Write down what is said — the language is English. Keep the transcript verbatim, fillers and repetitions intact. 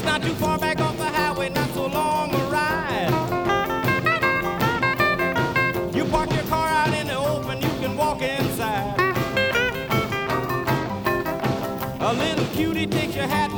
It's not too far back off the highway, not so long a ride. You park your car out in the open, you can walk inside. A little cutie takes your hat